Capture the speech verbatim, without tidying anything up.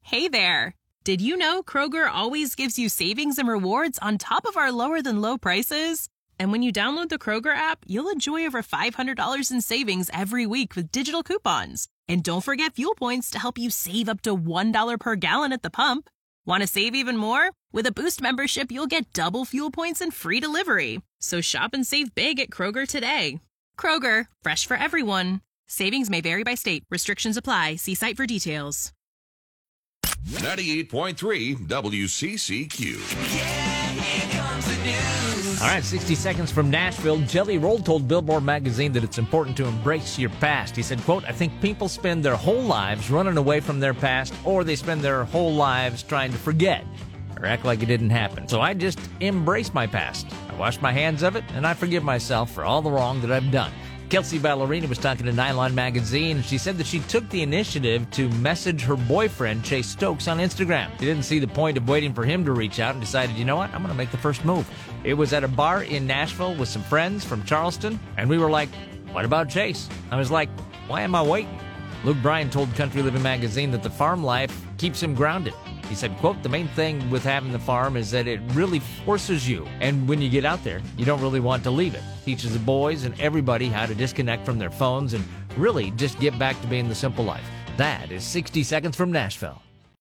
Hey there! Did you know Kroger always gives you savings and rewards on top of our lower-than-low prices? And when you download the Kroger app, you'll enjoy over five hundred dollars in savings every week with digital coupons. And don't forget fuel points to help you save up to one dollar per gallon at the pump. Want to save even more? With a Boost membership, you'll get double fuel points and free delivery. So shop and save big at Kroger today. Kroger, fresh for everyone. Savings may vary by state. Restrictions apply. See site for details. ninety-eight point three W C C Q. Yeah, here comes the news. All right, sixty seconds from Nashville. Jelly Roll told Billboard magazine that it's important to embrace your past. He said, quote, I think people spend their whole lives running away from their past, or they spend their whole lives trying to forget or act like it didn't happen. So I just embrace my past. I wash my hands of it, and I forgive myself for all the wrong that I've done. Kelsey Ballerini was talking to Nylon Magazine, and she said that she took the initiative to message her boyfriend, Chase Stokes, on Instagram. She didn't see the point of waiting for him to reach out and decided, you know what, I'm going to make the first move. It was at a bar in Nashville with some friends from Charleston, and we were like, what about Chase? I was like, why am I waiting? Luke Bryan told Country Living Magazine that the farm life keeps him grounded. He said, quote, the main thing with having the farm is that it really forces you. And when you get out there, you don't really want to leave it. Teaches the boys and everybody how to disconnect from their phones and really just get back to being the simple life. That is sixty seconds from Nashville.